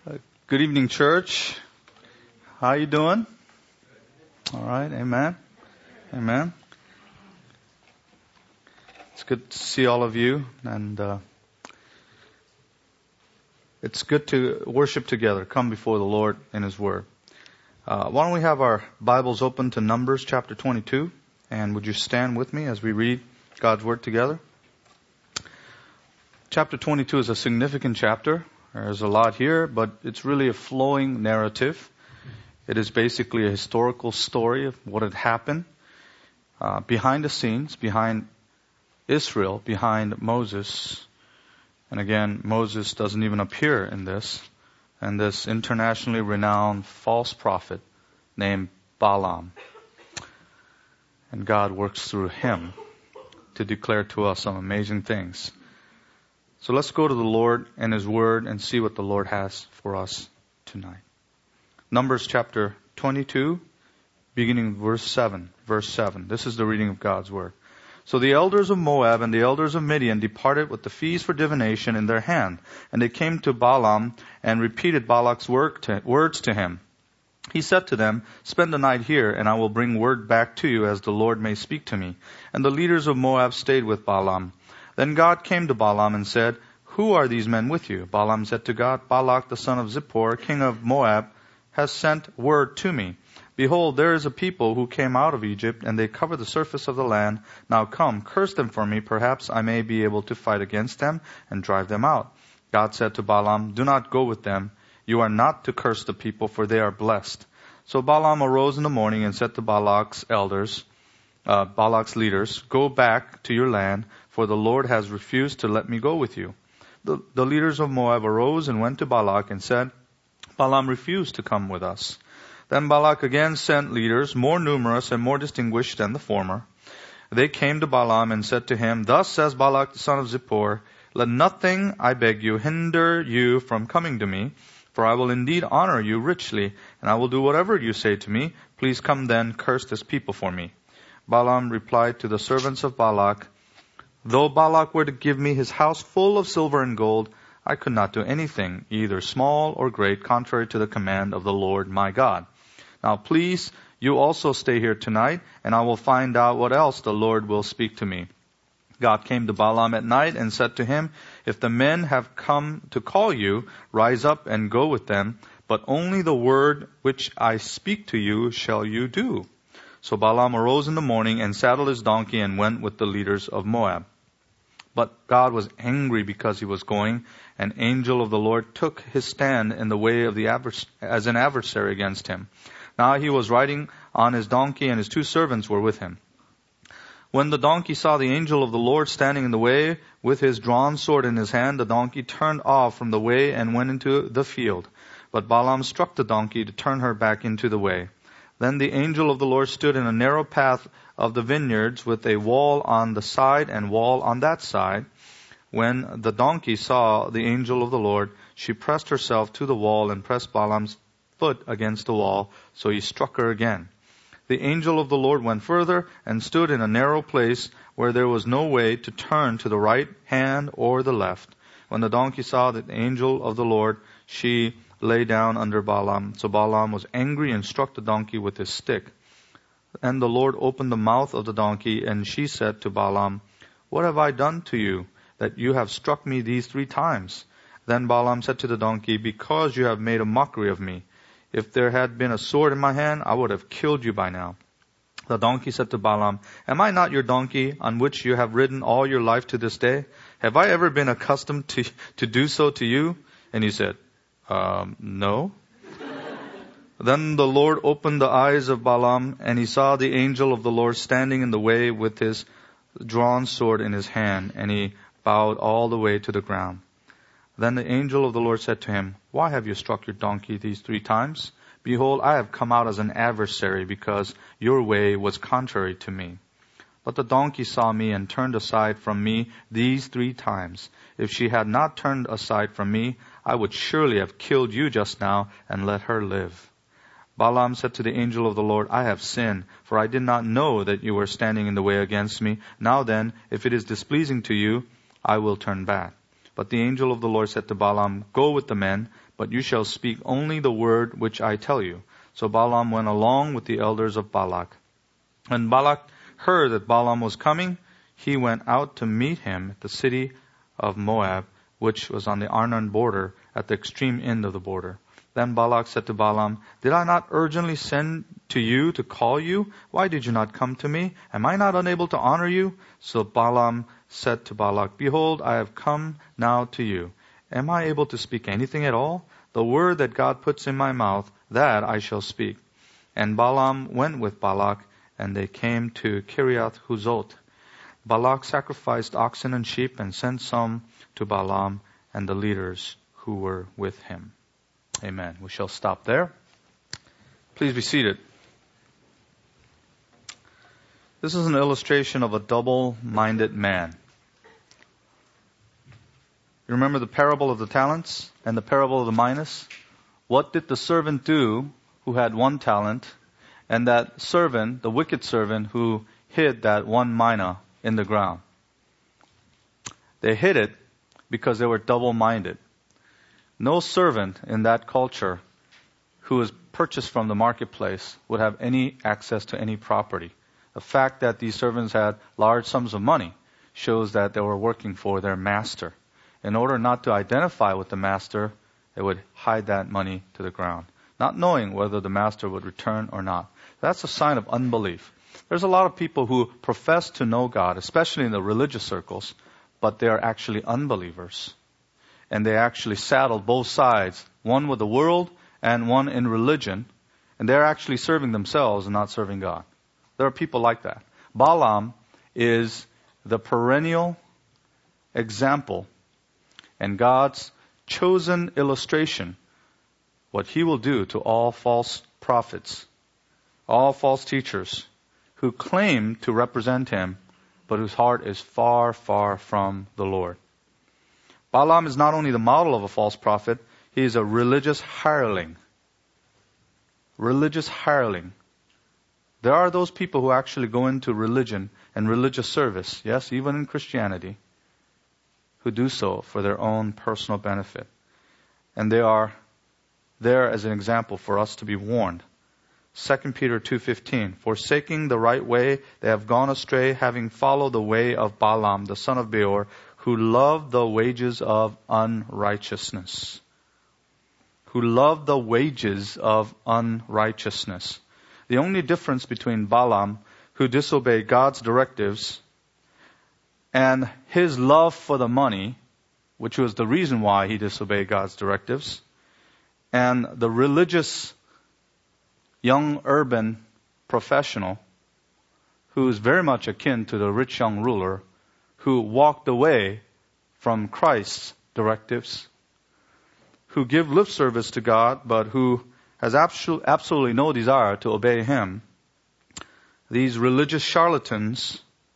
Good evening, church. How you doing? All right. Amen. Amen. It's good to see all of you, and it's good to worship together, come before the Lord in His Word. Why don't we have our Bibles open to Numbers chapter 22, and would you stand with me as we read God's Word together? Chapter 22 is a significant chapter. There's a lot here, but it's really a flowing narrative. It is basically a historical story of what had happened behind the scenes, behind Israel, behind Moses. And again, Moses doesn't even appear in this. And this internationally renowned false prophet named Balaam. And God works through him to declare to us some amazing things. So let's go to the Lord and His Word and see what the Lord has for us tonight. Numbers chapter 22, beginning verse 7. Verse 7. This is the reading of God's Word. So the elders of Moab and the elders of Midian departed with the feast for divination in their hand. And they came to Balaam and repeated Balak's words to him. He said to them, "Spend the night here, and I will bring word back to you as the Lord may speak to me." And the leaders of Moab stayed with Balaam. Then God came to Balaam and said, "Who are these men with you?" Balaam said to God, "Balak the son of Zippor, king of Moab, has sent word to me. Behold, there is a people who came out of Egypt, and they cover the surface of the land. Now come, curse them for me. Perhaps I may be able to fight against them and drive them out." God said to Balaam, "Do not go with them. You are not to curse the people, for they are blessed." So Balaam arose in the morning and said to Balak's leaders, "Go back to your land, for the Lord has refused to let me go with you." The leaders of Moab arose and went to Balak and said, "Balaam refused to come with us." Then Balak again sent leaders, more numerous and more distinguished than the former. They came to Balaam and said to him, "Thus says Balak the son of Zippor, let nothing, I beg you, hinder you from coming to me, for I will indeed honor you richly, and I will do whatever you say to me. Please come then, curse this people for me." Balaam replied to the servants of Balak, "Though Balak were to give me his house full of silver and gold, I could not do anything, either small or great, contrary to the command of the Lord my God. Now please, you also stay here tonight, and I will find out what else the Lord will speak to me." God came to Balaam at night and said to him, "If the men have come to call you, rise up and go with them, but only the word which I speak to you shall you do." So Balaam arose in the morning and saddled his donkey and went with the leaders of Moab. But God was angry because he was going. An angel of the Lord took his stand in the way of as an adversary against him. Now he was riding on his donkey, and his two servants were with him. When the donkey saw the angel of the Lord standing in the way with his drawn sword in his hand, the donkey turned off from the way and went into the field. But Balaam struck the donkey to turn her back into the way. Then the angel of the Lord stood in a narrow path of the vineyards with a wall on the side and wall on that side. When the donkey saw the angel of the Lord, she pressed herself to the wall and pressed Balaam's foot against the wall, so he struck her again. The angel of the Lord went further and stood in a narrow place where there was no way to turn to the right hand or the left. When the donkey saw the angel of the Lord, she lay down under Balaam. So Balaam was angry and struck the donkey with his stick. And the Lord opened the mouth of the donkey, and she said to Balaam, "What have I done to you, that you have struck me these 3 times? Then Balaam said to the donkey, "Because you have made a mockery of me. If there had been a sword in my hand, I would have killed you by now." The donkey said to Balaam, "Am I not your donkey, on which you have ridden all your life to this day? Have I ever been accustomed to do so to you?" And he said, "No." Then the Lord opened the eyes of Balaam, and he saw the angel of the Lord standing in the way with his drawn sword in his hand, and he bowed all the way to the ground. Then the angel of the Lord said to him, "Why have you struck your donkey these 3 times? Behold, I have come out as an adversary, because your way was contrary to me. But the donkey saw me and turned aside from me these 3 times. If she had not turned aside from me, I would surely have killed you just now and let her live." Balaam said to the angel of the Lord, "I have sinned, for I did not know that you were standing in the way against me. Now then, if it is displeasing to you, I will turn back." But the angel of the Lord said to Balaam, "Go with the men, but you shall speak only the word which I tell you." So Balaam went along with the elders of Balak. When Balak heard that Balaam was coming, he went out to meet him at the city of Moab, which was on the Arnon border, at the extreme end of the border. Then Balak said to Balaam, "Did I not urgently send to you to call you? Why did you not come to me? Am I not unable to honor you?" So Balaam said to Balak, "Behold, I have come now to you. Am I able to speak anything at all? The word that God puts in my mouth, that I shall speak." And Balaam went with Balak, and they came to Kiriath Huzot. Balak sacrificed oxen and sheep and sent some to Balaam and the leaders who were with him. Amen. We shall stop there. Please be seated. This is an illustration of a double-minded man. You remember the parable of the talents and the parable of the minas? What did the servant do who had 1 talent, and that servant, the wicked servant, who hid that 1 mina in the ground? They hid it because they were double-minded. No servant in that culture who was purchased from the marketplace would have any access to any property. The fact that these servants had large sums of money shows that they were working for their master. In order not to identify with the master, they would hide that money to the ground, not knowing whether the master would return or not. That's a sign of unbelief. There's a lot of people who profess to know God, especially in the religious circles, but they are actually unbelievers. And they actually saddle both sides, one with the world and one in religion, and they're actually serving themselves and not serving God. There are people like that. Balaam is the perennial example and God's chosen illustration, what he will do to all false prophets, all false teachers who claim to represent him, but whose heart is far, far from the Lord. Balaam is not only the model of a false prophet, he is a religious hireling. Religious hireling. There are those people who actually go into religion and religious service, yes, even in Christianity, who do so for their own personal benefit. And they are there as an example for us to be warned. 2 Peter 2:15, "Forsaking the right way, they have gone astray, having followed the way of Balaam, the son of Beor, who loved the wages of unrighteousness." Who loved the wages of unrighteousness. The only difference between Balaam, who disobeyed God's directives, and his love for the money, which was the reason why he disobeyed God's directives, and the religious young urban professional, who is very much akin to the rich young ruler, who walked away from Christ's directives, who give lip service to God, but who has absolutely no desire to obey him. These religious charlatans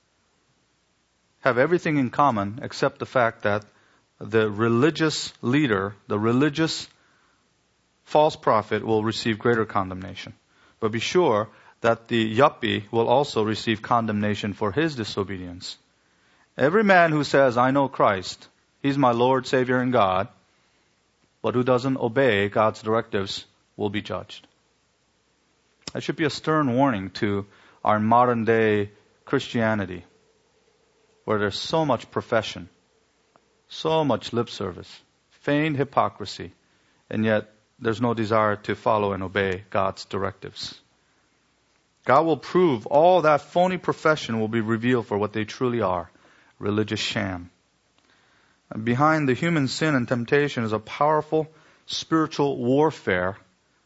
have everything in common except the fact that the religious leader, the religious false prophet, will receive greater condemnation. But be sure that the yuppie will also receive condemnation for his disobedience. Every man who says, "I know Christ, he's my Lord, Savior, and God," but who doesn't obey God's directives will be judged. That should be a stern warning to our modern day Christianity, where there's so much profession, so much lip service, feigned hypocrisy, and yet there's no desire to follow and obey God's directives. God will prove all that phony profession will be revealed for what they truly are, religious sham. And behind the human sin and temptation is a powerful spiritual warfare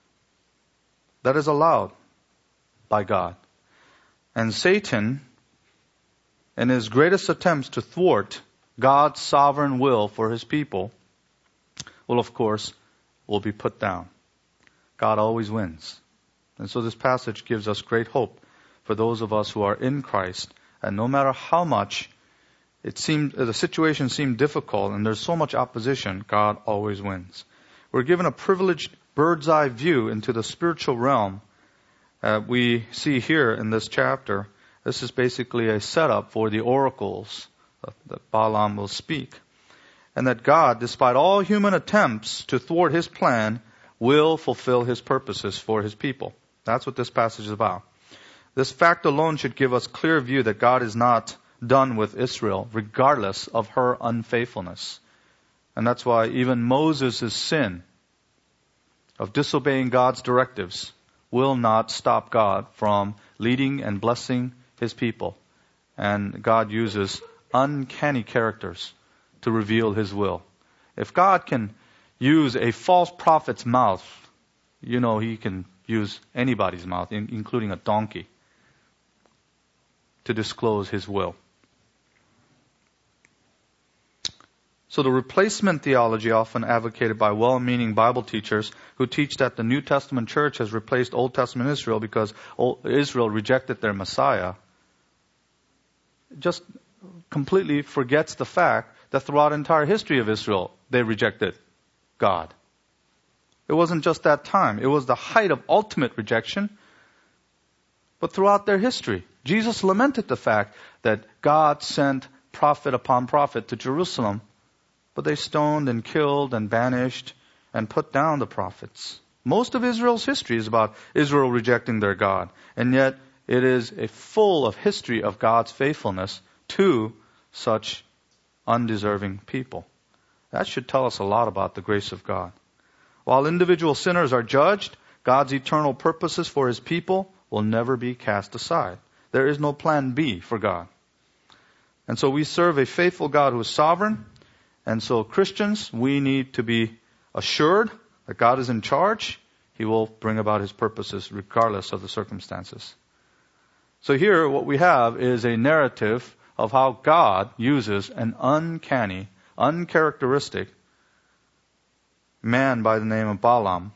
that is allowed by God. And Satan, in his greatest attempts to thwart God's sovereign will for his people, will of course be put down. God always wins. And so this passage gives us great hope for those of us who are in Christ. And no matter how much the situation seemed difficult and there's so much opposition, God always wins. We're given a privileged bird's eye view into the spiritual realm. We see here in this chapter, this is basically a setup for the oracles that Balaam will speak. and that God, despite all human attempts to thwart His plan, will fulfill His purposes for His people. That's what this passage is about. This fact alone should give us clear view that God is not done with Israel, regardless of her unfaithfulness. And that's why even Moses' sin of disobeying God's directives will not stop God from leading and blessing His people. And God uses uncanny characters to reveal His will. If God can use a false prophet's mouth, He can use anybody's mouth, including a donkey, to disclose His will. So the replacement theology often advocated by well-meaning Bible teachers who teach that the New Testament church has replaced Old Testament Israel because Israel rejected their Messiah just completely forgets the fact that throughout the entire history of Israel, they rejected God. It wasn't just that time. It was the height of ultimate rejection. But throughout their history, Jesus lamented the fact that God sent prophet upon prophet to Jerusalem, but they stoned and killed and banished and put down the prophets. Most of Israel's history is about Israel rejecting their God. And yet, it is a full of history of God's faithfulness to such undeserving people. That should tell us a lot about the grace of God. While individual sinners are judged, God's eternal purposes for His people will never be cast aside. There is no plan B for God. And so we serve a faithful God who is sovereign. And so Christians, we need to be assured that God is in charge. He will bring about His purposes regardless of the circumstances. So here what we have is a narrative of how God uses an uncanny, uncharacteristic man by the name of Balaam.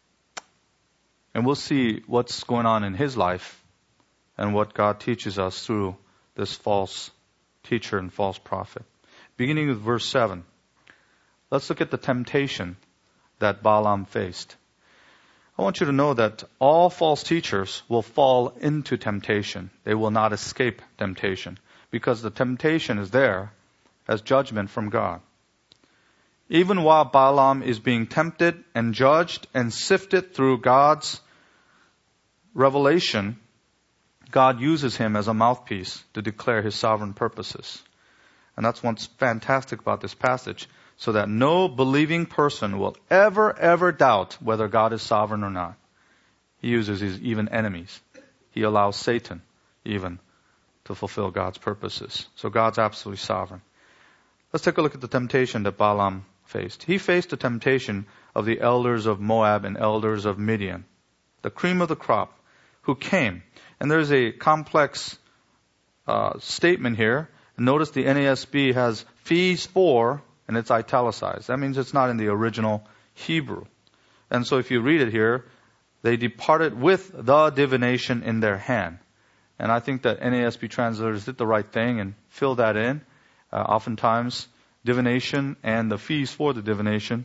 And we'll see what's going on in his life and what God teaches us through this false teacher and false prophet. Beginning with verse 7. Let's look at the temptation that Balaam faced. I want you to know that all false teachers will fall into temptation. They will not escape temptation because the temptation is there as judgment from God. Even while Balaam is being tempted and judged and sifted through God's revelation, God uses him as a mouthpiece to declare His sovereign purposes. And that's what's fantastic about this passage, so that no believing person will ever doubt whether God is sovereign or not. He uses His even enemies. He allows Satan even to fulfill God's purposes. So God's absolutely sovereign. Let's take a look at the temptation that Balaam faced. He faced the temptation of the elders of Moab and elders of Midian, the cream of the crop, who came. And there's a complex statement here. Notice the NASB has fees for, and it's italicized. That means it's not in the original Hebrew. And so if you read it here, they departed with the divination in their hand. And I think that NASB translators did the right thing and filled that in. Oftentimes, divination and the fees for the divination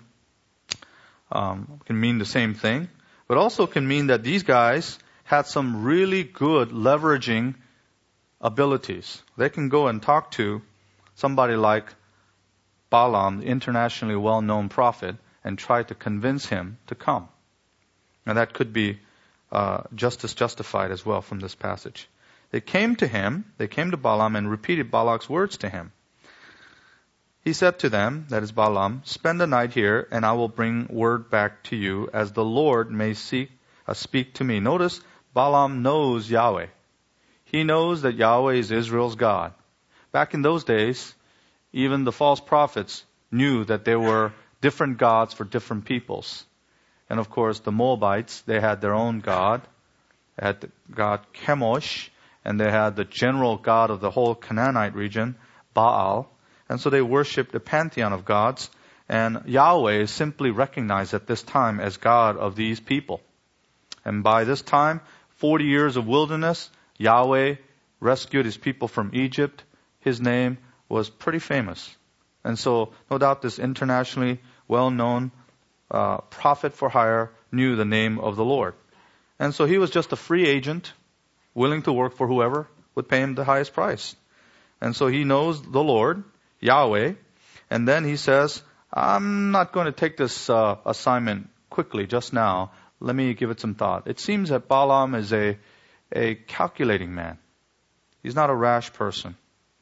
can mean the same thing, but also can mean that these guys had some really good leveraging abilities. They can go and talk to somebody like Balaam, the internationally well-known prophet, and try to convince him to come. And that could be justified as well from this passage. They came to Balaam and repeated Balak's words to him. He said to them, that is Balaam, "Spend the night here, and I will bring word back to you as the Lord may speak to me." Notice, Balaam knows Yahweh. He knows that Yahweh is Israel's God. Back in those days, even the false prophets knew that there were different gods for different peoples. And of course, the Moabites, they had their own god. They had the god Chemosh, and they had the general god of the whole Canaanite region, Baal. And so they worshipped a pantheon of gods. And Yahweh is simply recognized at this time as God of these people. And by this time, 40 years of wilderness, Yahweh rescued His people from Egypt. His name was pretty famous. And so, no doubt this internationally well-known prophet for hire knew the name of the Lord. And so he was just a free agent, willing to work for whoever would pay him the highest price. And so he knows the Lord, Yahweh, And then he says, I'm not going to take this assignment quickly just now. Let me give it some thought. It seems that Balaam is a calculating man. He's not a rash person.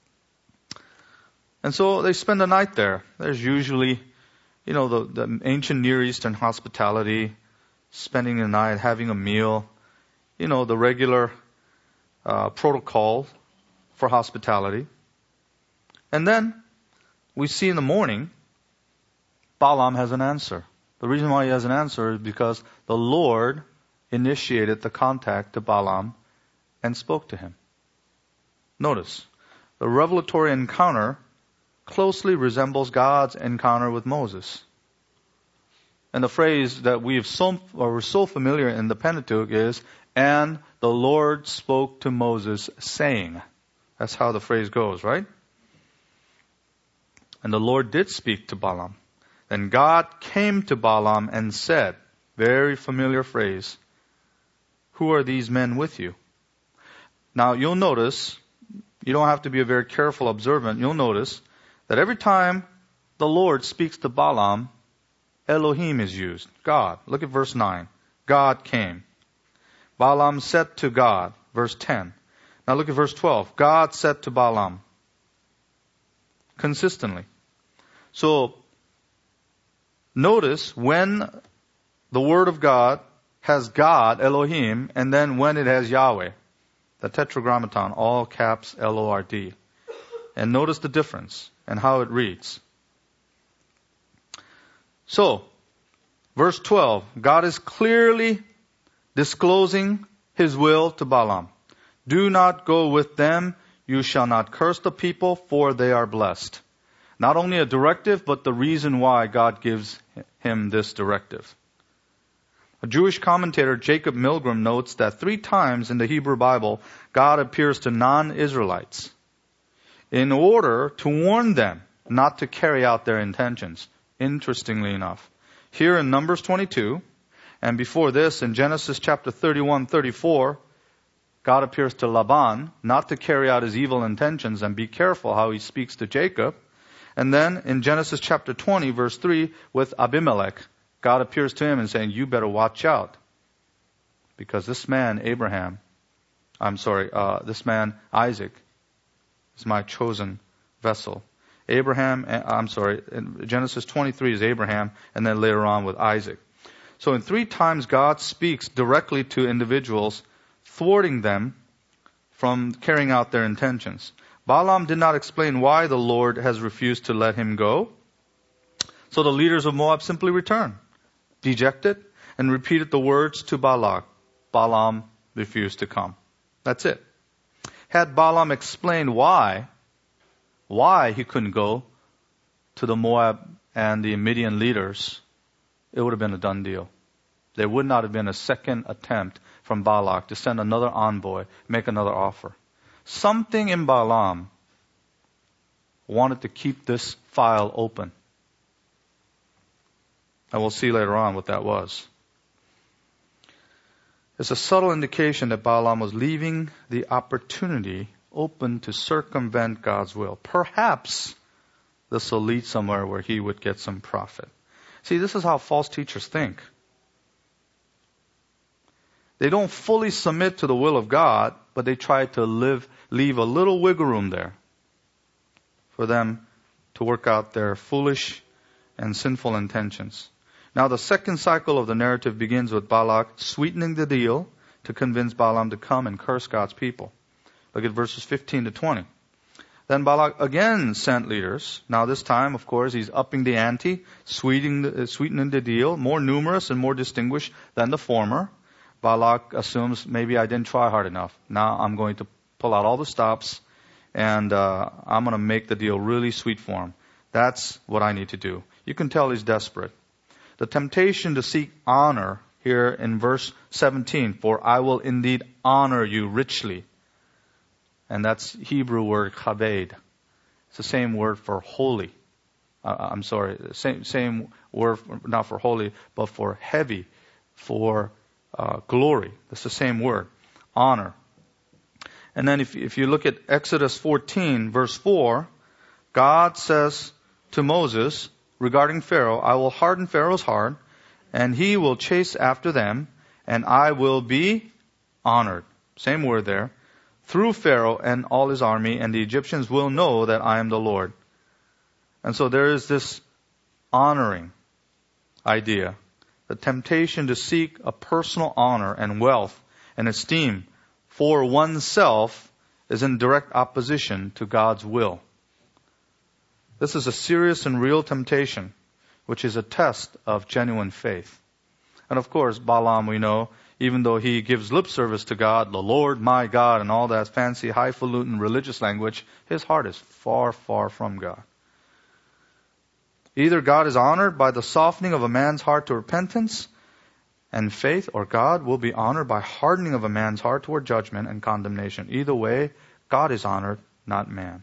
And so they spend the night there. There's usually, the ancient Near Eastern hospitality, spending the night, having a meal, the regular protocol for hospitality. And then we see in the morning, Balaam has an answer. The reason why he has an answer is because the Lord initiated the contact to Balaam and spoke to him. Notice, the revelatory encounter closely resembles God's encounter with Moses. And the phrase that we're so familiar in the Pentateuch is, and the Lord spoke to Moses saying. That's how the phrase goes, right? And the Lord did speak to Balaam. Then God came to Balaam and said, very familiar phrase, who are these men with you? Now you'll notice, you don't have to be a very careful observant, you'll notice that every time the Lord speaks to Balaam, Elohim is used, God. Look at verse 9. God came. Balaam said to God, verse 10. Now look at verse 12. God said to Balaam. Consistently. So, notice when the Word of God has God, Elohim, and then when it has Yahweh, the Tetragrammaton, all caps Lord. And notice the difference and how it reads. So, verse 12, God is clearly disclosing His will to Balaam. Do not go with them. You shall not curse the people, for they are blessed. Not only a directive, but the reason why God gives him this directive. A Jewish commentator, Jacob Milgram, notes that 3 times in the Hebrew Bible, God appears to non-Israelites in order to warn them not to carry out their intentions. Interestingly enough. Here in Numbers 22, and before this in Genesis chapter 31-34, God appears to Laban not to carry out his evil intentions, and be careful how he speaks to Jacob. And then in Genesis chapter 20, verse 3, with Abimelech, God appears to him and saying, you better watch out. Because this man, this man, Isaac, is my chosen vessel. In Genesis 23 is Abraham, and then later on with Isaac. So in 3 times God speaks directly to individuals, thwarting them from carrying out their intentions. Balaam did not explain why the Lord has refused to let him go. So the leaders of Moab simply returned, dejected, and repeated the words to Balak. Balaam refused to come. That's it. Had Balaam explained why he couldn't go to the Moab and the Midian leaders, it would have been a done deal. There would not have been a second attempt from Balak to send another envoy, make another offer. Something in Balaam wanted to keep this file open. And we'll see later on what that was. It's a subtle indication that Balaam was leaving the opportunity open to circumvent God's will. Perhaps this will lead somewhere where he would get some profit. See, this is how false teachers think. They don't fully submit to the will of God, but they try to leave a little wiggle room there for them to work out their foolish and sinful intentions. Now the second cycle of the narrative begins with Balak sweetening the deal to convince Balaam to come and curse God's people. Look at verses 15 to 20. Then Balak again sent leaders. Now this time, of course, he's upping the ante, sweetening the deal, more numerous and more distinguished than the former. Balak assumes, maybe I didn't try hard enough. Now I'm going to pull out all the stops, and I'm going to make the deal really sweet for him. That's what I need to do. You can tell he's desperate. The temptation to seek honor here in verse 17, for I will indeed honor you richly. And that's Hebrew word chaved. It's the same word for holy. Same word, not for holy, but for heavy, for glory. That's the same word. Honor. And then if you look at Exodus 14, verse 4, God says to Moses regarding Pharaoh, I will harden Pharaoh's heart, and he will chase after them, and I will be honored. Same word there. Through Pharaoh and all his army, and the Egyptians will know that I am the Lord. And so there is this honoring idea. The temptation to seek a personal honor and wealth and esteem for oneself is in direct opposition to God's will. This is a serious and real temptation, which is a test of genuine faith. And of course, Balaam, we know, even though he gives lip service to God, the Lord my God, and all that fancy, highfalutin religious language, his heart is far, far from God. Either God is honored by the softening of a man's heart to repentance and faith, or God will be honored by hardening of a man's heart toward judgment and condemnation. Either way, God is honored, not man.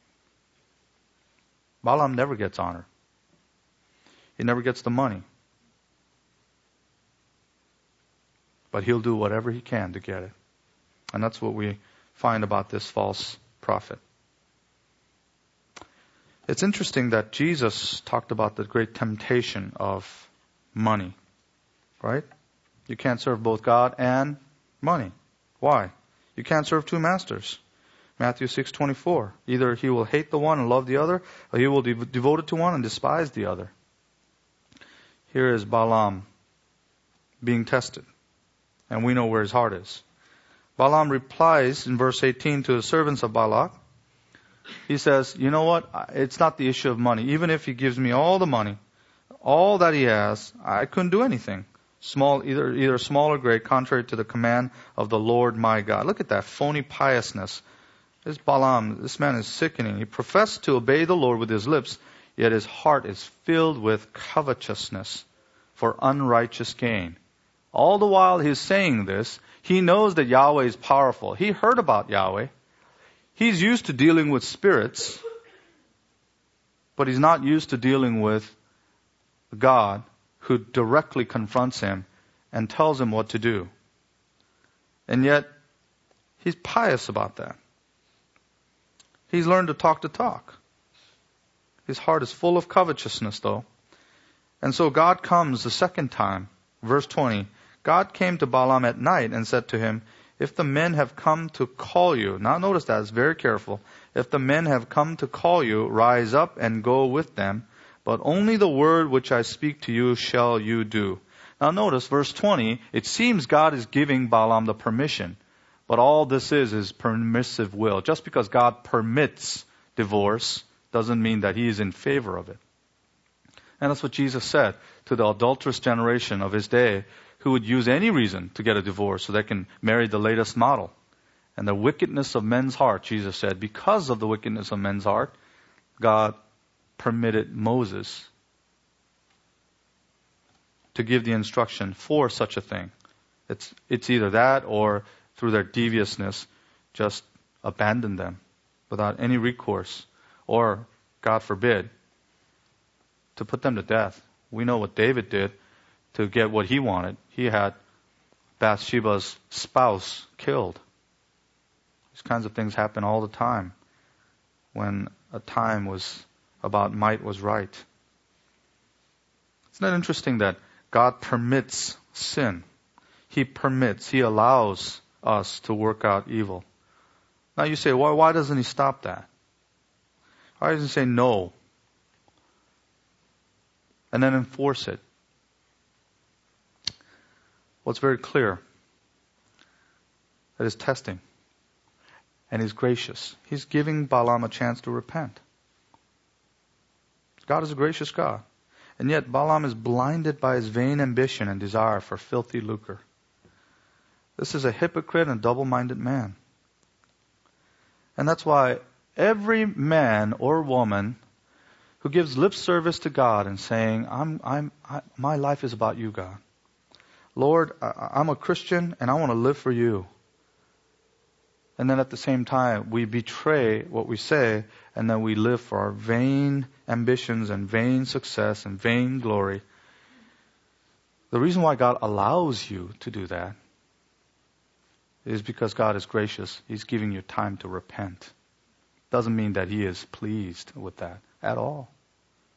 Balaam never gets honor. He never gets the money. But he'll do whatever he can to get it. And that's what we find about this false prophet. It's interesting that Jesus talked about the great temptation of money. Right? You can't serve both God and money. Why? You can't serve two masters. Matthew 6:24. Either he will hate the one and love the other, or he will be devoted to one and despise the other. Here is Balaam being tested. And we know where his heart is. Balaam replies in verse 18 to the servants of Balak. He says, you know what? It's not the issue of money. Even if he gives me all the money, all that he has, I couldn't do anything. Either small or great, contrary to the command of the Lord my God. Look at that phony piousness. This Balaam, this man is sickening. He professed to obey the Lord with his lips, yet his heart is filled with covetousness for unrighteous gain. All the while he's saying this, he knows that Yahweh is powerful. He heard about Yahweh. He's used to dealing with spirits, but he's not used to dealing with God who directly confronts him and tells him what to do. And yet, he's pious about that. He's learned to talk the talk. His heart is full of covetousness, though. And so God comes the second time. Verse 20. God came to Balaam at night and said to him, if the men have come to call you, now notice that, it's very careful. If the men have come to call you, rise up and go with them, but only the word which I speak to you shall you do. Now notice verse 20, it seems God is giving Balaam the permission, but all this is permissive will. Just because God permits divorce doesn't mean that he is in favor of it. And that's what Jesus said to the adulterous generation of his day, who would use any reason to get a divorce so they can marry the latest model. And the wickedness of men's heart, Jesus said, because of the wickedness of men's heart, God permitted Moses to give the instruction for such a thing. It's either that or through their deviousness, just abandon them without any recourse, or, God forbid, to put them to death. We know what David did to get what he wanted. He had Bathsheba's spouse killed. These kinds of things happen all the time when a time was about might was right. Isn't that interesting that God permits sin? He permits, He allows us to work out evil. Now you say, why doesn't He stop that? Why doesn't He say no? And then enforce it? Well, it's very clear that He's testing. And He's gracious. He's giving Balaam a chance to repent. God is a gracious God. And yet Balaam is blinded by his vain ambition and desire for filthy lucre. This is a hypocrite and double-minded man. And that's why every man or woman who gives lip service to God and saying, my life is about you, God. Lord, I'm a Christian and I want to live for you. And then at the same time, we betray what we say, and then we live for our vain ambitions and vain success and vain glory. The reason why God allows you to do that is because God is gracious. He's giving you time to repent. Doesn't mean that He is pleased with that at all.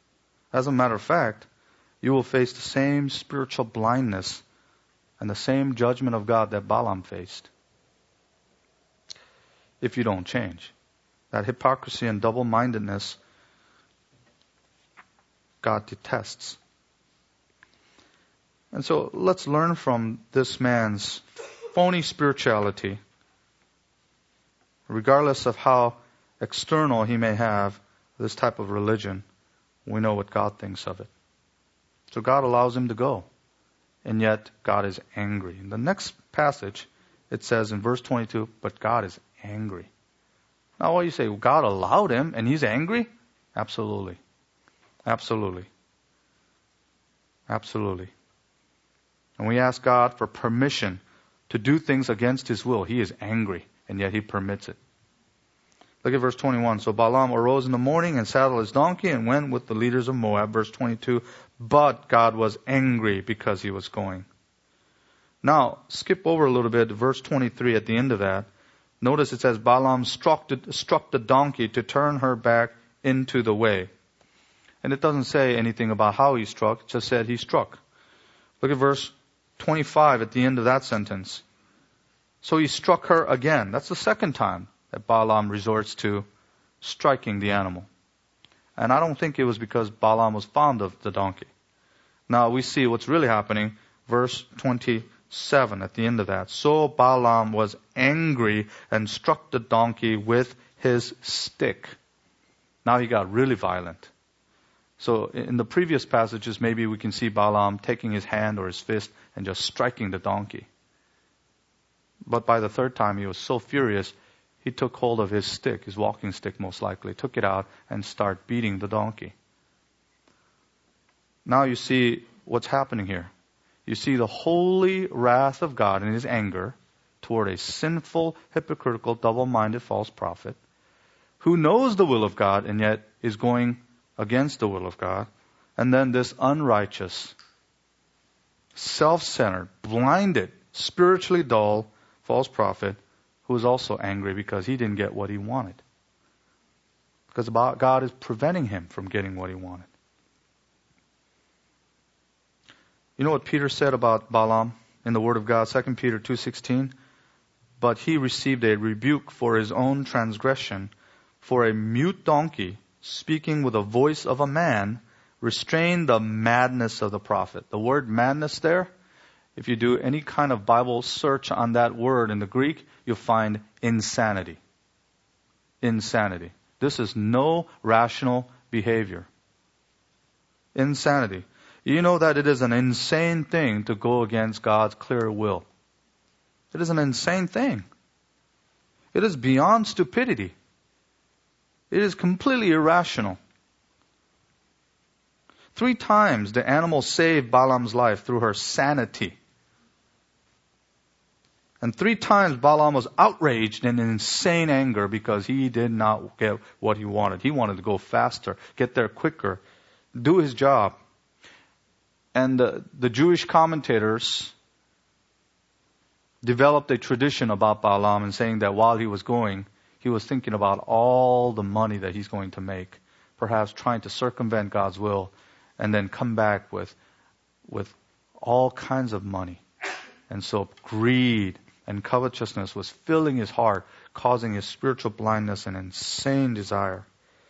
As a matter of fact, you will face the same spiritual blindness and the same judgment of God that Balaam faced if you don't change. That hypocrisy and double-mindedness God detests. And so let's learn from this man's phony spirituality. Regardless of how external he may have this type of religion, we know what God thinks of it. So God allows him to go. And yet God is angry. In the next passage, it says in verse 22, but God is angry. Now what you say, well, God allowed him and he's angry? Absolutely. Absolutely. Absolutely. And we ask God for permission to do things against his will. He is angry, and yet he permits it. Look at verse 21. So Balaam arose in the morning and saddled his donkey and went with the leaders of Moab. Verse 22. But God was angry because he was going. Now, skip over a little bit to verse 23 at the end of that. Notice it says Balaam struck the donkey to turn her back into the way. And it doesn't say anything about how he struck. It just said he struck. Look at verse 25 at the end of that sentence. So he struck her again. That's the second time that Balaam resorts to striking the animal. And I don't think it was because Balaam was fond of the donkey. Now we see what's really happening. Verse 27 at the end of that. So Balaam was angry and struck the donkey with his stick. Now he got really violent. So in the previous passages, maybe we can see Balaam taking his hand or his fist and just striking the donkey. But by the third time, he was so furious, he took hold of his stick, his walking stick most likely, took it out and started beating the donkey. Now you see what's happening here. You see the holy wrath of God in his anger toward a sinful, hypocritical, double-minded false prophet who knows the will of God and yet is going against the will of God. And then this unrighteous, self-centered, blinded, spiritually dull false prophet who is also angry because he didn't get what he wanted. Because God is preventing him from getting what he wanted. You know what Peter said about Balaam in the Word of God, 2 Peter 2:16? But he received a rebuke for his own transgression, for a mute donkey, speaking with the voice of a man, restrained the madness of the prophet. The word madness there, if you do any kind of Bible search on that word in the Greek, you'll find insanity. Insanity. This is no rational behavior. Insanity. You know that it is an insane thing to go against God's clear will. It is an insane thing. It is beyond stupidity. It is completely irrational. 3 times the animal saved Balaam's life through her sanity. And 3 times Balaam was outraged in insane anger because he did not get what he wanted. He wanted to go faster, get there quicker, do his job. And the Jewish commentators developed a tradition about Balaam and saying that while he was going, he was thinking about all the money that he's going to make, perhaps trying to circumvent God's will, and then come back with all kinds of money. And so greed and covetousness was filling his heart, causing his spiritual blindness and insane desire.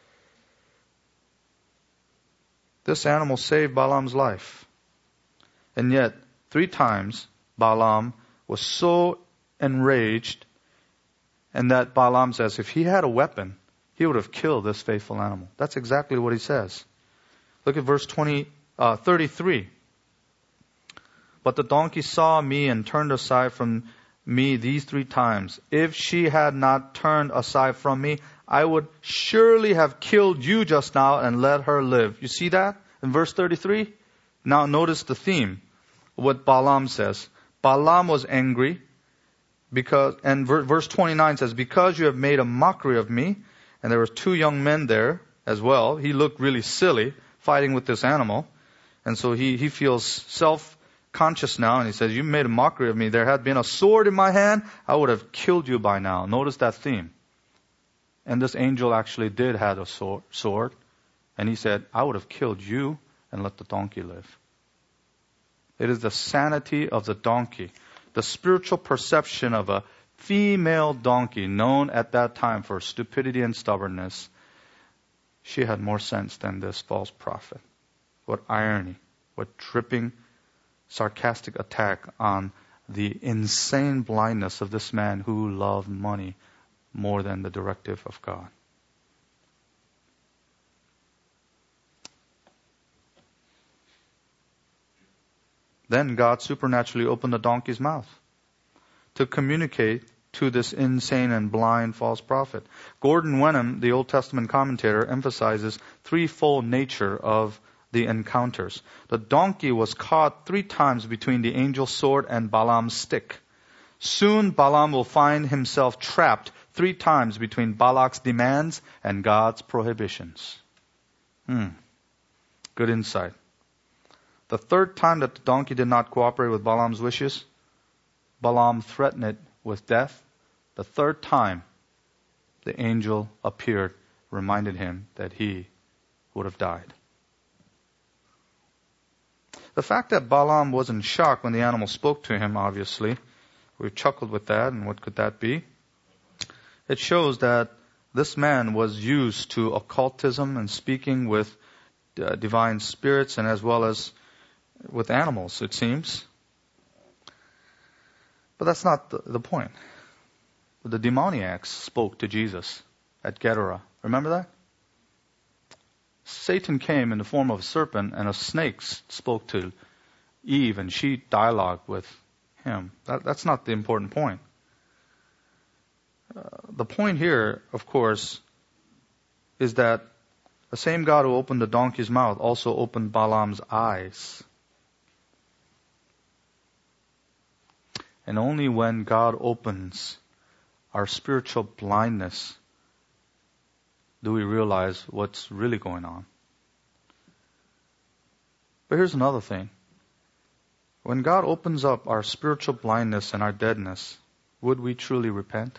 This animal saved Balaam's life. And yet, 3 times, Balaam was so enraged, and that Balaam says if he had a weapon, he would have killed this faithful animal. That's exactly what he says. Look at verse 33. But the donkey saw me and turned aside from me these 3 times. If she had not turned aside from me, I would surely have killed you just now and let her live. You see that in verse 33? Now notice the theme, what Balaam says. Balaam was angry because, and verse 29 says, because you have made a mockery of me. And there were 2 young men there as well. He looked really silly fighting with this animal. And so he feels self-conscious now. And he says, you made a mockery of me. There had been a sword in my hand, I would have killed you by now. Notice that theme. And this angel actually did have a sword. And he said, I would have killed you and let the donkey live. It is the sanity of the donkey, the spiritual perception of a female donkey known at that time for stupidity and stubbornness. She had more sense than this false prophet. What irony, what dripping, sarcastic attack on the insane blindness of this man who loved money more than the directive of God. Then God supernaturally opened the donkey's mouth to communicate to this insane and blind false prophet. Gordon Wenham, the Old Testament commentator, emphasizes threefold nature of the encounters. The donkey was caught 3 times between the angel's sword and Balaam's stick. Soon Balaam will find himself trapped 3 times between Balak's demands and God's prohibitions. Good insight. The 3rd time that the donkey did not cooperate with Balaam's wishes, Balaam threatened it with death. The 3rd time the angel appeared, reminded him that he would have died. The fact that Balaam was in shock when the animal spoke to him, obviously, we chuckled with that, and what could that be? It shows that this man was used to occultism and speaking with divine spirits and as well as with animals, it seems. But that's not the point. The demoniacs spoke to Jesus at Gadara. Remember that? Satan came in the form of a serpent, and a snake spoke to Eve, and she dialogued with him. That's not the important point. The point here, of course, is that the same God who opened the donkey's mouth also opened Balaam's eyes. And only when God opens our spiritual blindness do we realize what's really going on. But here's another thing. When God opens up our spiritual blindness and our deadness, would we truly repent?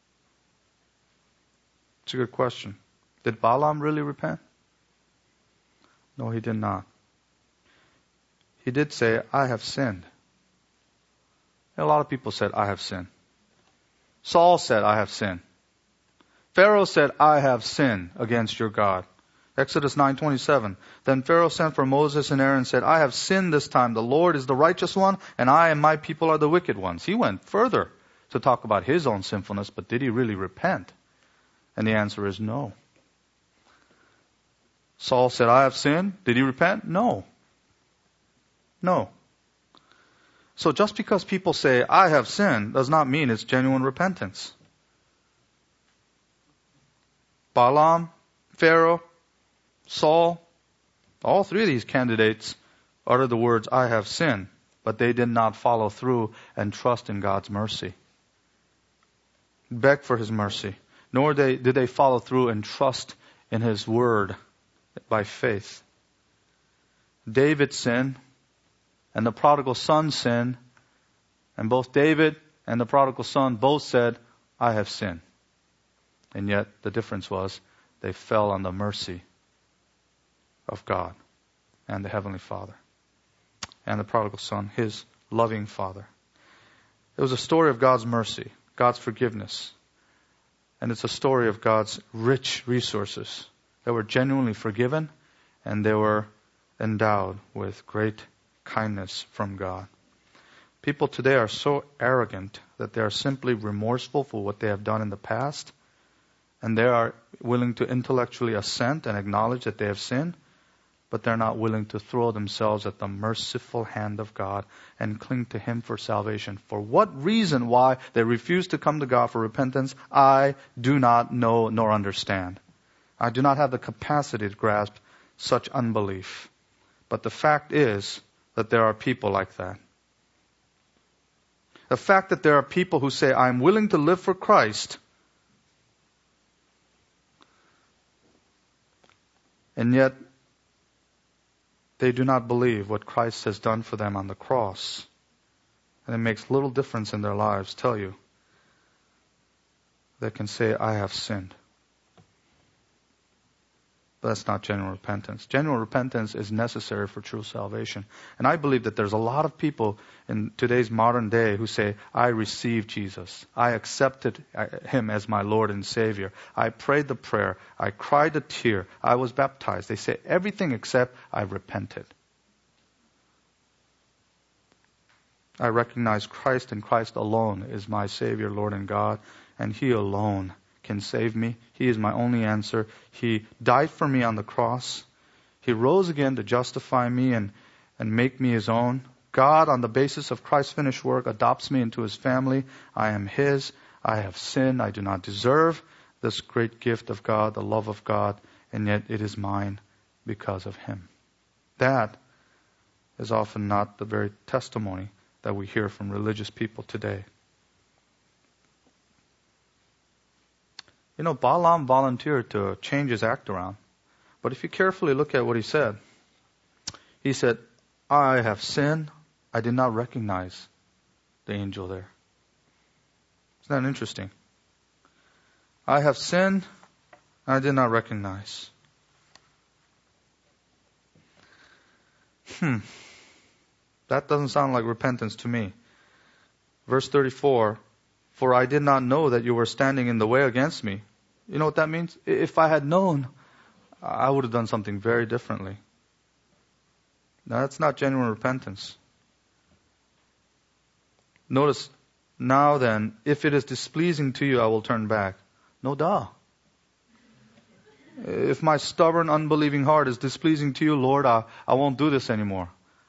It's a good question. Did Balaam really repent? No, he did not. He did say, I have sinned. A lot of people said, I have sinned. Saul said, I have sinned. Pharaoh said, I have sinned against your God. Exodus 9:27. Then Pharaoh sent for Moses and Aaron and said, I have sinned this time. The Lord is the righteous one, and I and my people are the wicked ones. He went further to talk about his own sinfulness, but did he really repent? And the answer is no. Saul said, I have sinned. Did he repent? No. No. So just because people say, I have sinned, does not mean it's genuine repentance. Balaam, Pharaoh, Saul, all 3 of these candidates uttered the words, I have sinned, but they did not follow through and trust in God's mercy. Beg for His mercy. Nor did they follow through and trust in His word by faith. David sinned, and the prodigal son sinned, and both David and the prodigal son both said, I have sinned. And yet the difference was they fell on the mercy of God and the Heavenly Father. And the prodigal son, his loving Father. It was a story of God's mercy, God's forgiveness. And it's a story of God's rich resources. They were genuinely forgiven, and they were endowed with great kindness from God. People today are so arrogant that they are simply remorseful for what they have done in the past, and they are willing to intellectually assent and acknowledge that they have sinned, but they're not willing to throw themselves at the merciful hand of God and cling to Him for salvation. For what reason why they refuse to come to God for repentance, I do not know nor understand. I do not have the capacity to grasp such unbelief. But the fact is that there are people like that. The fact that there are people who say, I'm willing to live for Christ, and yet they do not believe what Christ has done for them on the cross. And it makes little difference in their lives, tell you. They can say, I have sinned. But that's not genuine repentance. Genuine repentance is necessary for true salvation. And I believe that there's a lot of people in today's modern day who say, I received Jesus. I accepted Him as my Lord and Savior. I prayed the prayer. I cried a tear. I was baptized. They say everything except I repented. I recognize Christ and Christ alone is my Savior, Lord, and God, and He alone can save me. He is my only answer. He died for me on the cross. He rose again to justify me and make me His own. God, on the basis of Christ's finished work, adopts me into His family. I am His. I have sinned. I do not deserve this great gift of God, the love of God, and yet it is mine because of Him. That is often not the very testimony that we hear from religious people today. You know, Balaam volunteered to change his act around. But if you carefully look at what he said, I have sinned. I did not recognize the angel there. Isn't that interesting? I have sinned. I did not recognize. That doesn't sound like repentance to me. Verse 34, for I did not know that you were standing in the way against me. You know what that means? If I had known, I would have done something very differently. Now, that's not genuine repentance. Notice, now then, if it is displeasing to you, I will turn back. No duh. If my stubborn, unbelieving heart is displeasing to you, Lord, I won't do this anymore.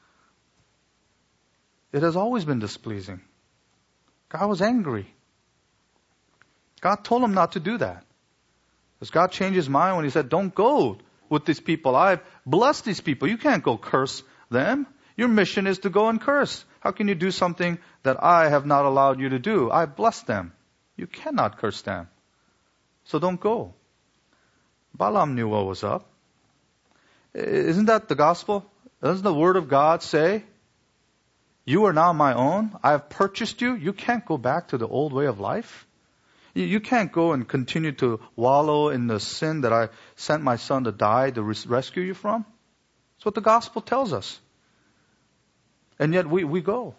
It has always been displeasing. God was angry. God told him not to do that. Because God changed His mind when He said, don't go with these people. I've blessed these people. You can't go curse them. Your mission is to go and curse. How can you do something that I have not allowed you to do? I blessed them. You cannot curse them. So don't go. Balaam knew what was up. Isn't that the gospel? Doesn't the word of God say, you are now my own. I have purchased you. You can't go back to the old way of life. You can't go and continue to wallow in the sin that I sent my son to die to rescue you from. That's what the gospel tells us. And yet we go.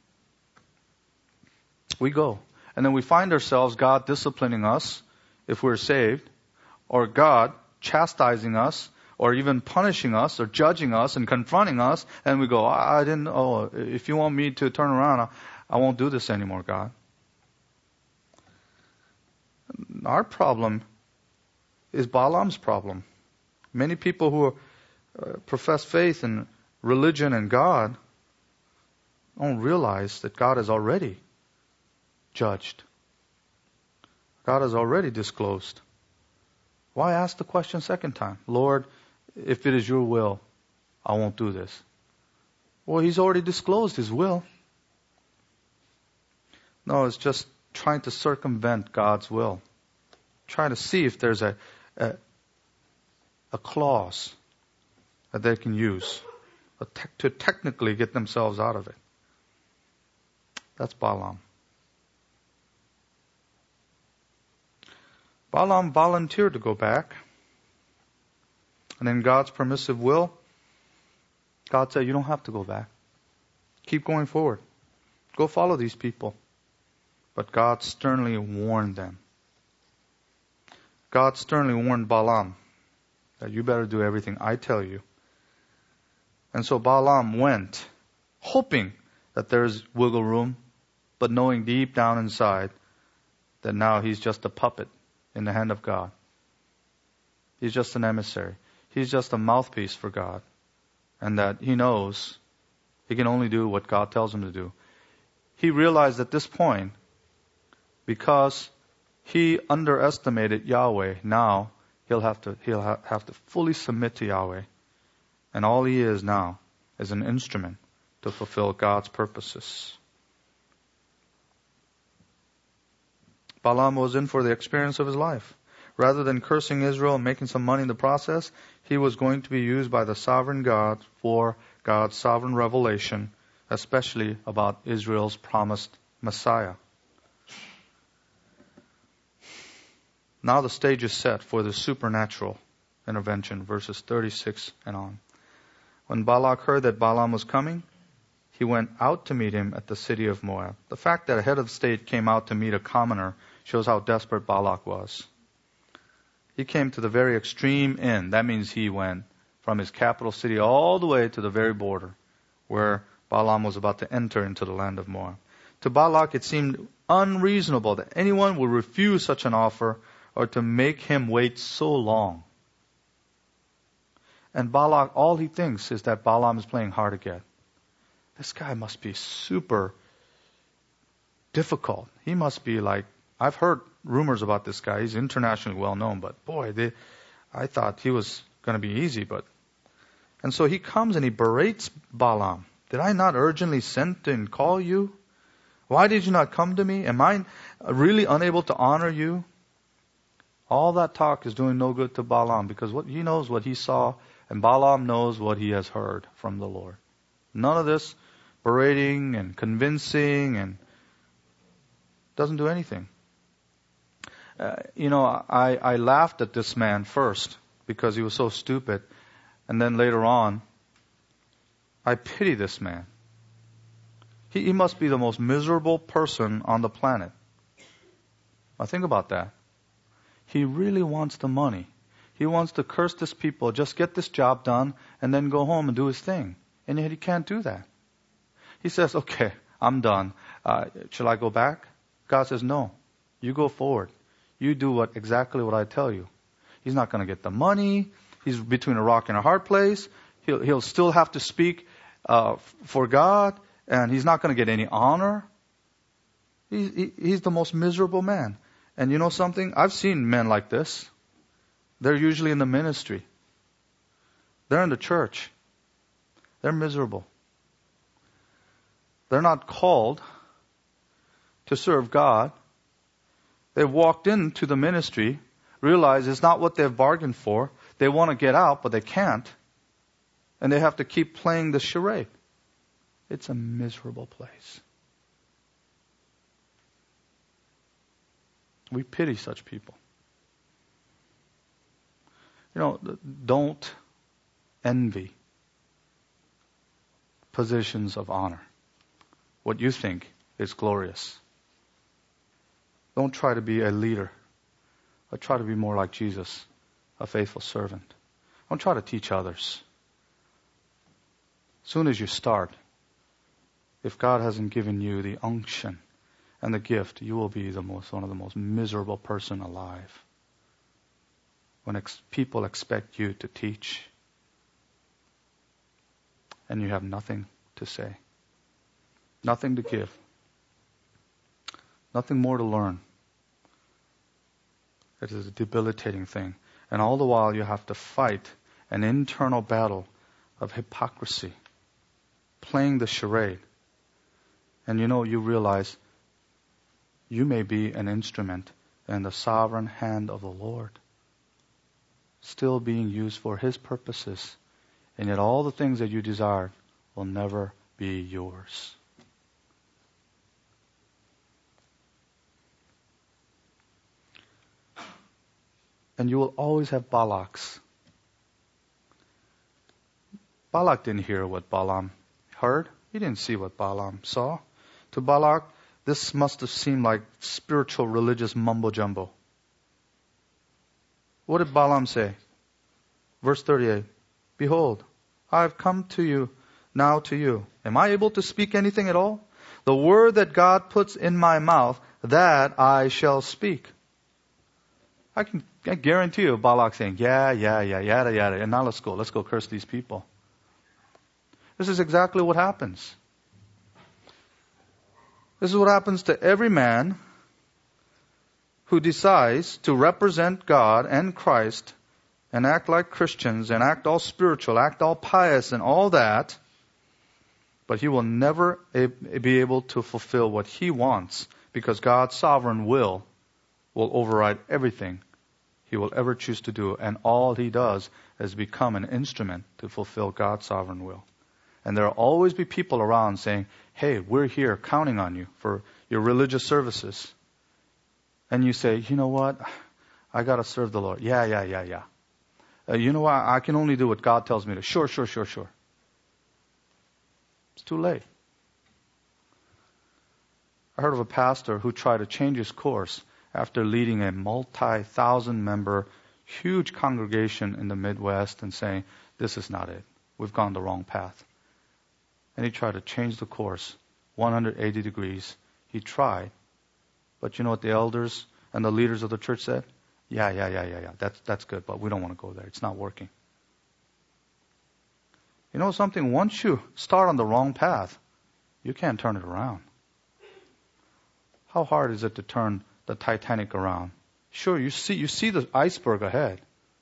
We go. And then we find ourselves, God disciplining us if we're saved, or God chastising us, or even punishing us, or judging us, and confronting us, and we go, I didn't, if you want me to turn around, I won't do this anymore, God. Our problem is Balaam's problem. Many people who profess faith in religion and God don't realize that God has already judged. God has already disclosed. Why ask the question second time? Lord, if it is your will, I won't do this. Well, He's already disclosed His will. No, it's just trying to circumvent God's will. Trying to see if there's a clause that they can use to technically get themselves out of it. That's Balaam. Balaam volunteered to go back. And in God's permissive will, God said, you don't have to go back. Keep going forward. Go follow these people. But God sternly warned them. God sternly warned Balaam that you better do everything I tell you. And so Balaam went, hoping that there's wiggle room, but knowing deep down inside that now he's just a puppet in the hand of God. He's just an emissary. He's just a mouthpiece for God. And that he knows he can only do what God tells him to do. He realized at this point, because he underestimated Yahweh, now he'll have to fully submit to Yahweh. And all he is now is an instrument to fulfill God's purposes. Balaam was in for the experience of his life. Rather than cursing Israel and making some money in the process, he was going to be used by the sovereign God for God's sovereign revelation, especially about Israel's promised Messiah. Now the stage is set for the supernatural intervention, verses 36 and on. When Balak heard that Balaam was coming, he went out to meet him at the city of Moab. The fact that a head of state came out to meet a commoner shows how desperate Balak was. He came to the very extreme end. That means he went from his capital city all the way to the very border where Balaam was about to enter into the land of Moab. To Balak, it seemed unreasonable that anyone would refuse such an offer or to make him wait so long. And Balak, all he thinks is that Balaam is playing hard to get. This guy must be super difficult. He must be like, I've heard rumors about this guy. He's internationally well known, but boy, I thought he was going to be easy. And so he comes and he berates Balaam. Did I not urgently send and call you? Why did you not come to me? Am I really unable to honor you? All that talk is doing no good to Balaam because he knows what he saw and Balaam knows what he has heard from the Lord. None of this berating and convincing and doesn't do anything. I laughed at this man first because he was so stupid. And then later on, I pity this man. He must be the most miserable person on the planet. Now think about that. He really wants the money. He wants to curse this people, just get this job done, and then go home and do his thing. And yet he can't do that. He says, okay, I'm done. Shall I go back? God says, no. You go forward. You do exactly what I tell you. He's not going to get the money. He's between a rock and a hard place. He'll still have to speak for God, and he's not going to get any honor. He's the most miserable man. And you know something? I've seen men like this. They're usually in the ministry. They're in the church. They're miserable. They're not called to serve God. They've walked into the ministry, realize it's not what they've bargained for. They want to get out, but they can't. And they have to keep playing the charade. It's a miserable place. We pity such people. Don't envy positions of honor. What you think is glorious. Don't try to be a leader. But try to be more like Jesus, a faithful servant. Don't try to teach others. As soon as you start, if God hasn't given you the unction and the gift, you will be one of the most miserable person alive. When people expect you to teach and you have nothing to say, nothing to give, nothing more to learn. It is a debilitating thing. And all the while you have to fight an internal battle of hypocrisy, playing the charade. And you realize you may be an instrument in the sovereign hand of the Lord, still being used for His purposes. And yet all the things that you desire will never be yours. And you will always have Balaks. Balak didn't hear what Balaam heard. He didn't see what Balaam saw. To Balak, this must have seemed like spiritual religious mumbo jumbo. What did Balaam say? Verse 38. Behold, I have come to you now to you. Am I able to speak anything at all? The word that God puts in my mouth, that I shall speak. I guarantee you Balak saying, yeah, yada, yada, and now let's go curse these people. This is exactly what happens. This is what happens to every man who decides to represent God and Christ and act like Christians and act all spiritual, act all pious and all that, but he will never be able to fulfill what he wants because God's sovereign will override everything he will ever choose to do, and all he does is become an instrument to fulfill God's sovereign will. And there will always be people around saying, hey, we're here counting on you for your religious services. And you say, you know what? I got to serve the Lord. Yeah. You know what? I can only do what God tells me to. Sure. It's too late. I heard of a pastor who tried to change his course after leading a multi-thousand member, huge congregation in the Midwest and saying, this is not it. We've gone the wrong path. And he tried to change the course 180 degrees. He tried. But you know what the elders and the leaders of the church said? Yeah. That's good, but we don't want to go there. It's not working. You know something? Once you start on the wrong path, you can't turn it around. How hard is it to turn the Titanic around? Sure, you see the iceberg ahead.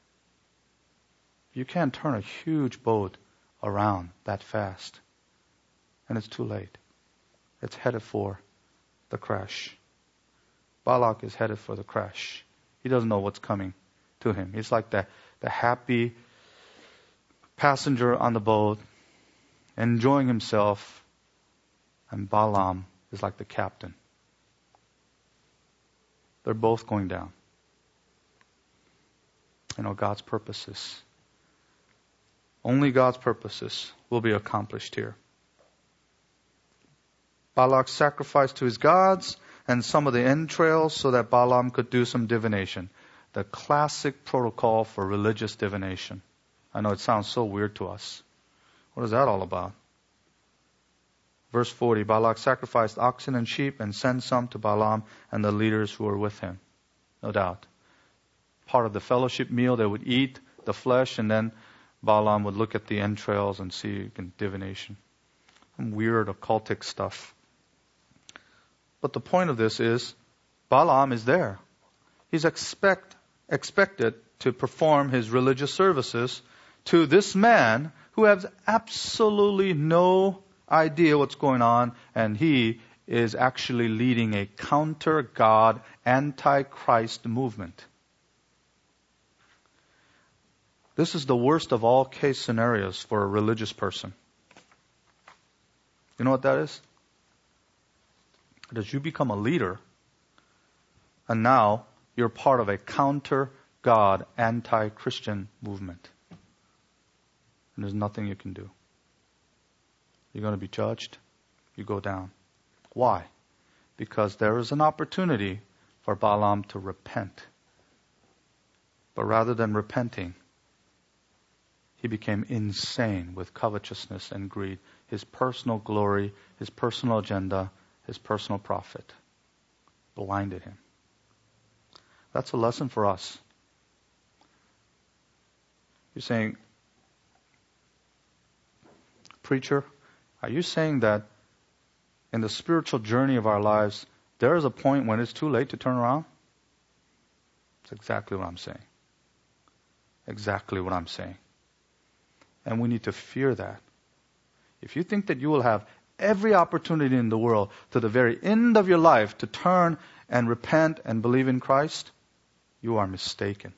You can't turn a huge boat around that fast. And it's too late. It's headed for the crash. Balak is headed for the crash. He doesn't know what's coming to him. He's like the happy passenger on the boat, enjoying himself. And Balaam is like the captain. They're both going down. You know, God's purposes. Only God's purposes will be accomplished here. Balak sacrificed to his gods and some of the entrails so that Balaam could do some divination. The classic protocol for religious divination. I know it sounds so weird to us. What is that all about? Verse 40, Balak sacrificed oxen and sheep and sent some to Balaam and the leaders who were with him. No doubt. Part of the fellowship meal, they would eat the flesh and then Balaam would look at the entrails and see divination. Some weird occultic stuff. But the point of this is, Balaam is there. He's expected to perform his religious services to this man who has absolutely no idea what's going on, and he is actually leading a counter-God, anti-Christ movement. This is the worst of all case scenarios for a religious person. You know what that is? That you become a leader, and now you're part of a counter-God, anti-Christian movement. And there's nothing you can do. You're going to be judged. You go down. Why? Because there is an opportunity for Balaam to repent. But rather than repenting, he became insane with covetousness and greed. His personal glory, his personal agenda, his personal profit blinded him. That's a lesson for us. You're saying, preacher, are you saying that in the spiritual journey of our lives, there is a point when it's too late to turn around? That's exactly what I'm saying. Exactly what I'm saying. And we need to fear that. If you think that you will have every opportunity in the world to the very end of your life to turn and repent and believe in Christ, you are mistaken.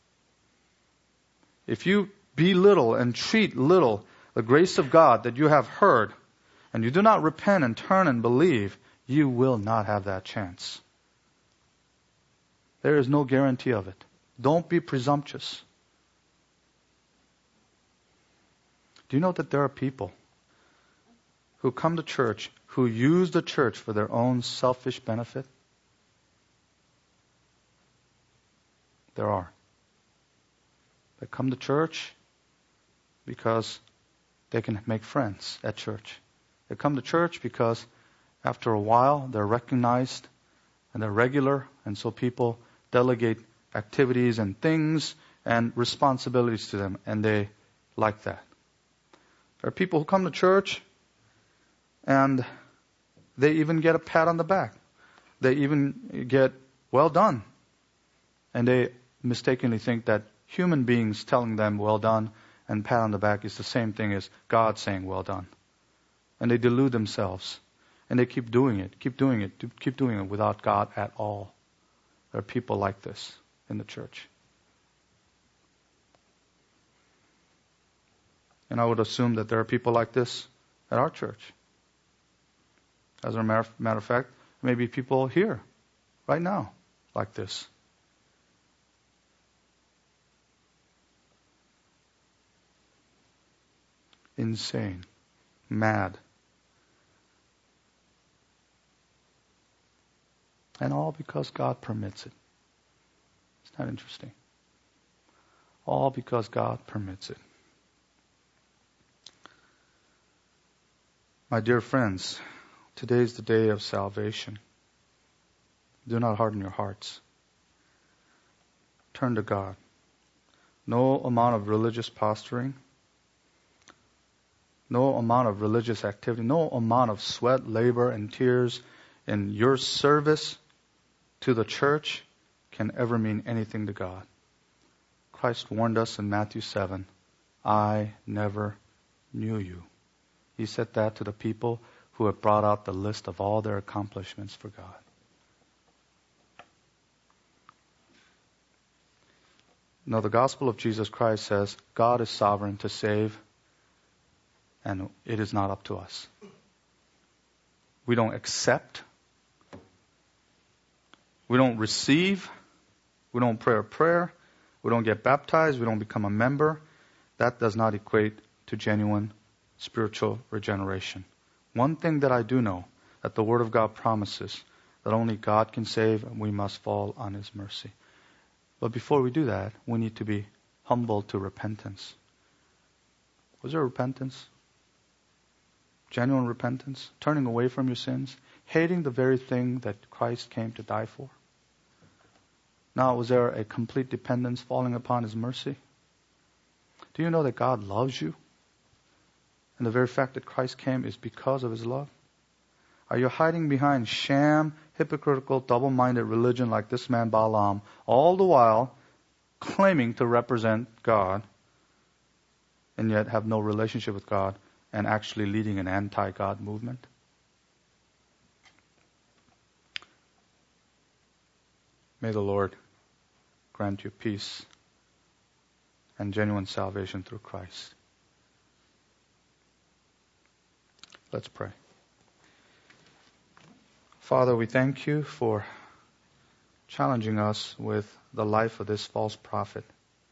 If you belittle and treat little the grace of God that you have heard, and you do not repent and turn and believe, you will not have that chance. There is no guarantee of it. Don't be presumptuous. Do you know that there are people who come to church who use the church for their own selfish benefit? There are. They come to church because they can make friends at church. They come to church because after a while they're recognized and they're regular, and so people delegate activities and things and responsibilities to them, and they like that. There are people who come to church and they even get a pat on the back. They even get, well done. And they mistakenly think that human beings telling them well done and pat on the back is the same thing as God saying well done. And they delude themselves. And they keep doing it without God at all. There are people like this in the church. And I would assume that there are people like this at our church. As a matter of fact, maybe people here, right now, like this. insane, mad. And all because God permits it. Isn't that interesting? All because God permits it. My dear friends, today is the day of salvation. Do not harden your hearts. Turn to God. No amount of religious posturing, no amount of religious activity, no amount of sweat, labor, and tears in your service to the church can ever mean anything to God. Christ warned us in Matthew 7, I never knew you. He said that to the people who had brought out the list of all their accomplishments for God. No, the gospel of Jesus Christ says God is sovereign to save, and it is not up to us. We don't accept. We don't receive. We don't pray a prayer. We don't get baptized. We don't become a member. That does not equate to genuine spiritual regeneration. One thing that I do know, that the Word of God promises, that only God can save, and we must fall on His mercy. But before we do that, we need to be humble to repentance. Was there repentance? Genuine repentance? Turning away from your sins? Hating the very thing that Christ came to die for? Now, was there a complete dependence falling upon His mercy? Do you know that God loves you? And the very fact that Christ came is because of His love? Are you hiding behind sham, hypocritical, double-minded religion like this man Balaam, all the while claiming to represent God, and yet have no relationship with God, and actually leading an anti-God movement? May the Lord grant you peace and genuine salvation through Christ. Let's pray. Father, we thank you for challenging us with the life of this false prophet.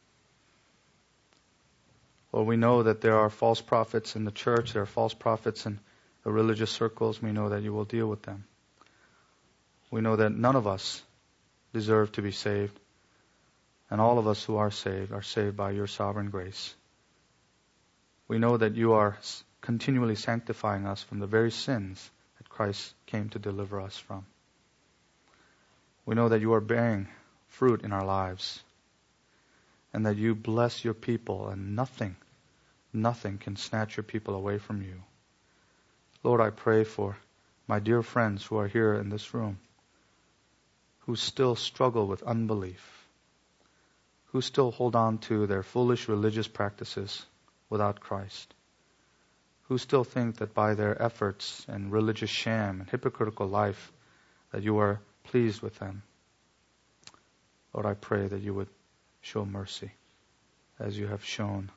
Lord, we know that there are false prophets in the church, there are false prophets in the religious circles. We know that you will deal with them. We know that none of us deserve to be saved, and all of us who are saved by your sovereign grace. We know that you are continually sanctifying us from the very sins that Christ came to deliver us from. We know that you are bearing fruit in our lives, and that you bless your people, and nothing can snatch your people away from you. Lord, I pray for my dear friends who are here in this room, who still struggle with unbelief, who still hold on to their foolish religious practices without Christ, who still think that by their efforts and religious sham and hypocritical life that you are pleased with them. Lord, I pray that you would show mercy as you have shown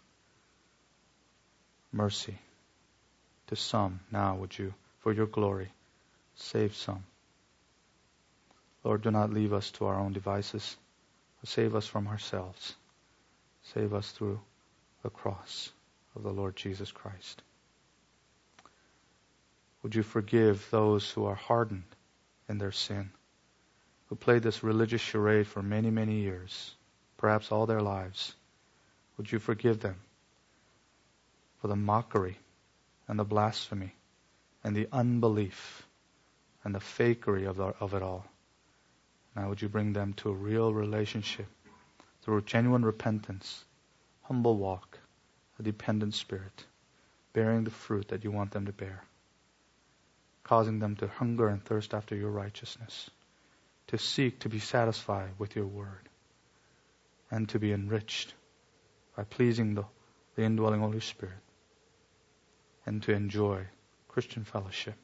mercy to some. Now would you, for your glory, save some. Lord, do not leave us to our own devices, but save us from ourselves. Save us through the cross of the Lord Jesus Christ. Would you forgive those who are hardened in their sin, who played this religious charade for many, many years, perhaps all their lives? Would you forgive them for the mockery and the blasphemy and the unbelief and the fakery of it all? Now would you bring them to a real relationship through genuine repentance, humble walk, a dependent spirit, bearing the fruit that you want them to bear, causing them to hunger and thirst after your righteousness, to seek to be satisfied with your word, and to be enriched by pleasing the indwelling Holy Spirit, and to enjoy Christian fellowship.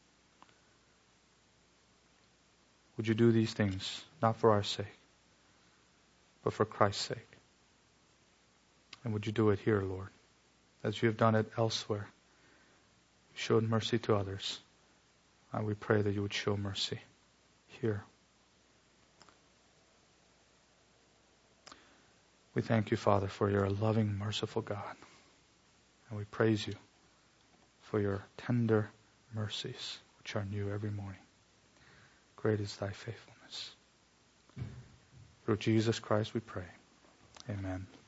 Would you do these things, not for our sake, but for Christ's sake? And would you do it here, Lord, as you have done it elsewhere? You showed mercy to others, and we pray that you would show mercy here. We thank you, Father, for you're a loving, merciful God. And we praise you for your tender mercies, which are new every morning. Great is thy faithfulness. Through Jesus Christ we pray. Amen.